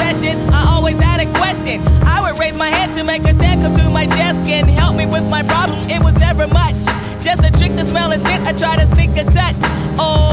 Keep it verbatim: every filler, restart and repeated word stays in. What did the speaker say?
session, I always had a question. I would raise my hand to make her stand, come to my desk and help me with my problem. It was never much, just a trick to smell a scent. I try to sneak a touch. Oh.